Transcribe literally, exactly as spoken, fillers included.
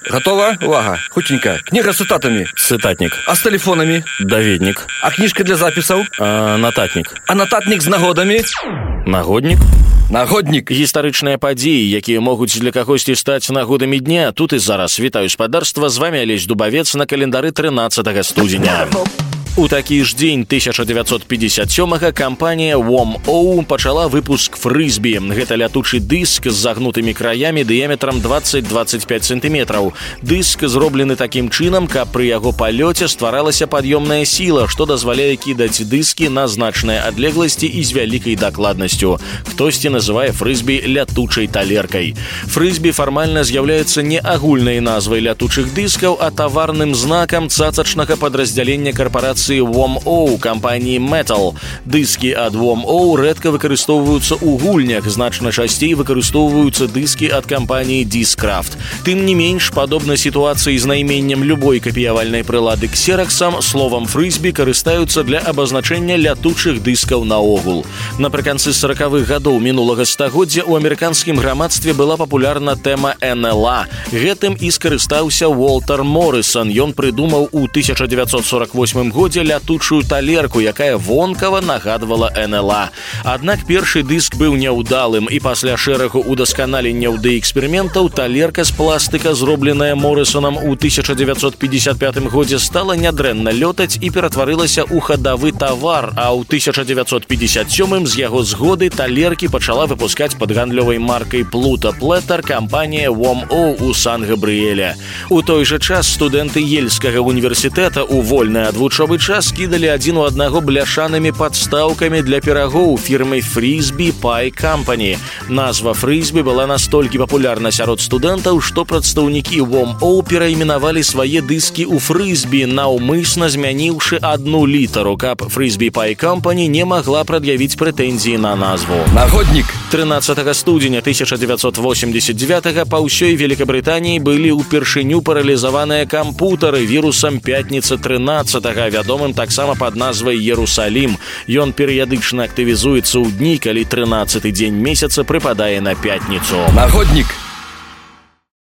Готова? Увага. Хутенько. Книга с цитатами. Цитатник. А с телефонами? Даведник. А книжка для записаў? А, нататник. А нататник з нагодамі? Нагодник. Нагоднік. Гістарычныя падзеі, якія могуць для кагосьці стаць нагодамі дня. Тут і зараз. Вітаю спадарства. З вами Алесь Дубавец на календары трынаццатага студзеня. У такі ж дзень тысяча дзевяцьсот пятьдесят сёмага кампанія WOM-O пачала выпуск фрызбі. Гэта лятучы дыск з загнутымі краямі дыяметрам двадцать - двадцать пять сантиметраў. Дыск зроблены такім чынам, каб пры яго палёце стваралася пад'ёмная сіла, што дазваляе кідаць дыскі на значныя адлегласці і з вялікай дакладнасцю. Хтосьці называе фрызбі лятучай талеркай. Фрызбі фармальна з'яўляецца не агульнай назвай лятучых дыскаў, а таварным знакам цацачнага падраздзялення карпорацыі WOM-O кампаніі Metal. Дыскі ад WOM-O рэдка выкарыстоўваюцца ў гульнях, значна часцей выкарыстоўваюцца дыскі ад кампаніі Discraft. Тым не менш, падобна сітуацыі з найменнем любой капіявальнай прылады ксераксам, словам фрызбі карыстаюцца для абазначэння лятучых дыскаў наогул. Напрыканцы саракавых гадоў мінулага стагоддзя ў амерыканскім грамадстве была папулярна тэма эн эл а. Гэтым і скарыстаўся Уолтер Моррисон. Ён прыдумаў у тысяча дзевяцьсот сорок восьмым годзе лятучую талерку, якая вонкава нагадвала эн эл а. Аднак першы дыск быў няўдалым, і пасля шэрагу удасканаленняў ды эксперыментаў талерка з пластыка, зробленая Моррисонам у тысяча дзевяцьсот пятьдесят пятым годзе, стала нядрэнна лётаць і ператварылася ў хадавы тавар, а ў тысяча дзевяцьсот пятьдесят сёмым з яго згоды талеркі пачала выпускаць пад гандлёвай маркай Pluto Platter кампанія WOM-O ў Сан-Габрыэля. У той жа час студэнты Ельскага універсітэта ў вольны ад вучобы час кідалі адзін у аднаго бляшанымі падстаўкамі для пірагоў фірмы Frisbee Pie Company. Назва фрызбі была настолькі папулярна сярод студэнтаў, што прадстаўнікі WOM-O перайменавалі свае дыскі ў фрызбі, наўмысна змяніўшы адну літару, каб Frisbee Pie Company не магла прад'явіць прэтэнзіі на назву. Нагоднік. трынаццатага студзеня тысяча дзевяцьсот восемьдесят девятага па ўсёй Великабрытаніі былі ўпершыню паралізаваныя кампутары вірусам пятніцы трынаццатага, вядомым таксама пад назвай Ерусалім. Ён перыядычна актывізуецца ў дні, калі трынаццаты дзень месяца прыпадае на пятніцу. Нагоднік.